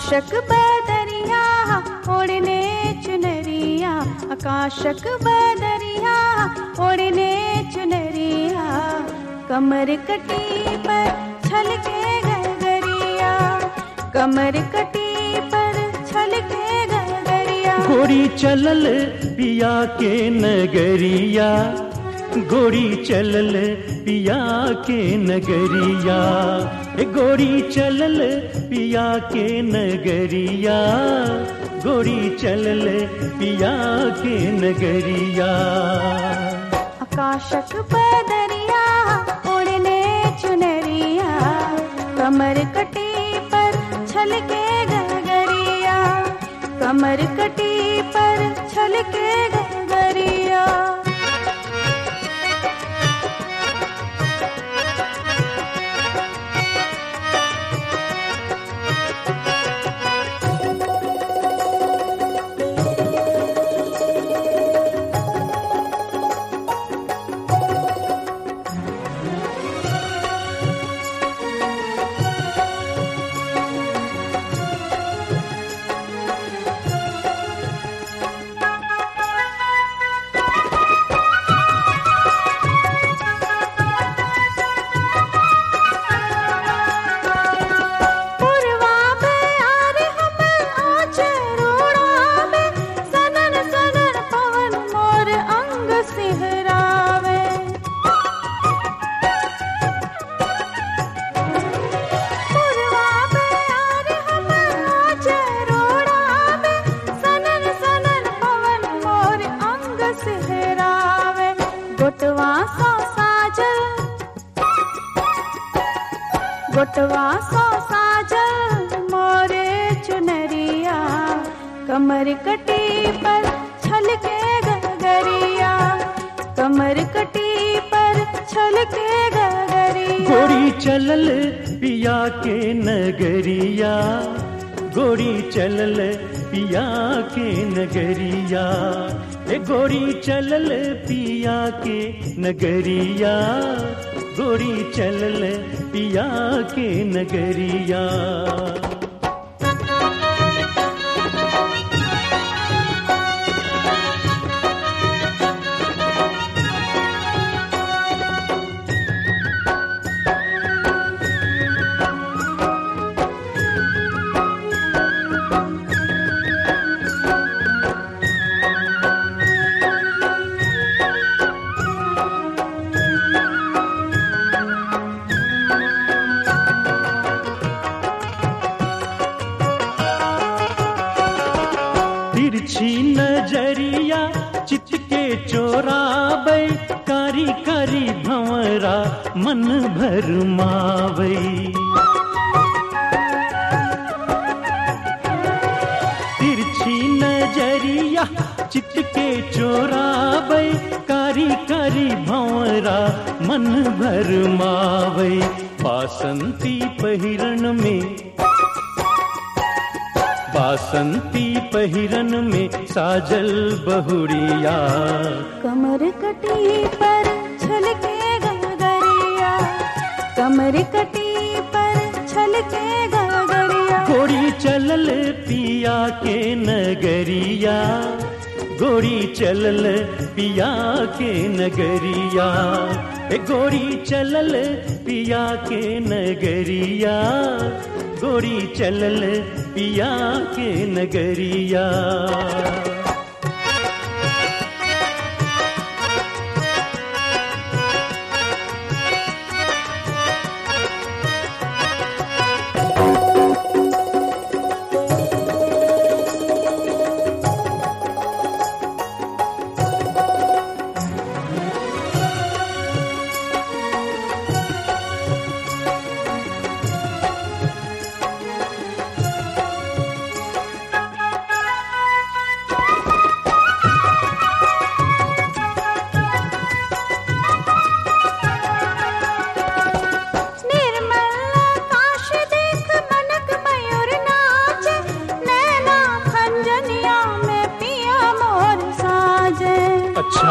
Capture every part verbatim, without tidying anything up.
आकाशक बदरिया ओढ़ने चुनरिया, आकाशक बदरिया ओढ़ने चुनरिया, कमर कटी पर छलके गगरिया, कमर कटी पर छलके गगरिया। गोरी चलल पिया के नगरिया, गोरी चलल पिया के नगरिया, गोरी चलल पिया के नगरिया, गोरी चलल पिया के नगरिया। आकाशक बदरिया ओढ़ने चुनरिया, कमर कटी पर छलके गगरिया, कमर कटी पर छलके गगरिया। गोटवा सो साजल मोरे चुनरिया, कमर कटी पर छलके गगरिया, कमर कटी पर छलके गगरिया। गोरी चलल पिया के नगरिया, गोरी चलल पिया के नगरिया, ए गोरी चलल पिया के नगरिया, गोरी चलल पिया के नगरिया। तिरछी नजरिया चित के चोराबै, कारी कारी भंवरा मन भर मावै। तिरछी नजरिया चित के चोराबै, कारी कारी भंवरा मन भर मावै। बासंती पहिरन में, बासंती पहिरन में साजल बहुरिया, कमर कटी पर छलके गगरिया, कमर कटी पर छलके गगरिया। गोरी चलल पिया के नगरिया, गोरी चलल पिया के नगरिया, ए गोरी चलल पिया के नगरिया, गोरी चलल पिया के नगरिया। अच्छा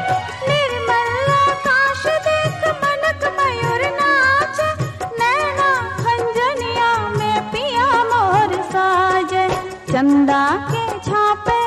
निर्मल आकाश देख मनक मयूर नाच, नैना चंदा के झांपे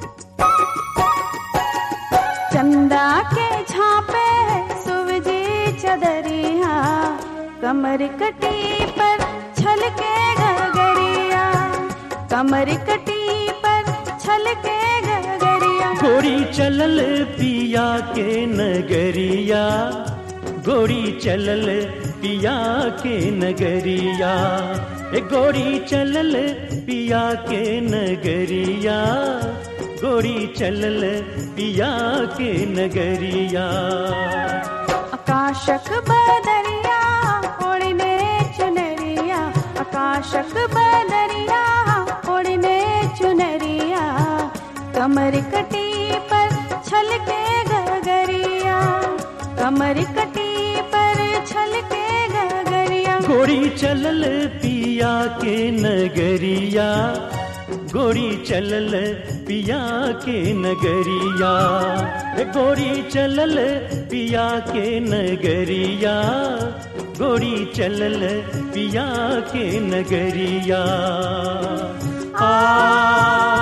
चंदा के झांपे सुवजी चदरिया, कमर कटी पर छलके गगरिया, कमर कटी पर छलके गगरिया। गोरी चलल पिया के नगरिया, गोरी चलल पिया के नगरिया, ए गोरी चलल पिया के नगरिया, गोरी चलल पिया के नगरिया। आकाशक बदरिया ओढ़ने चुनरिया, आकाशक बदरिया ओढ़ने चुनरिया, कमर कटी पर छलके गगरिया, कमर कटी पर छलके गगरिया। गोरी चलल पिया के नगरिया, गोरी चलल पिया के नगरिया, गोरी चलल पिया के नगरिया, गोरी चलल पिया के नगरिया। आ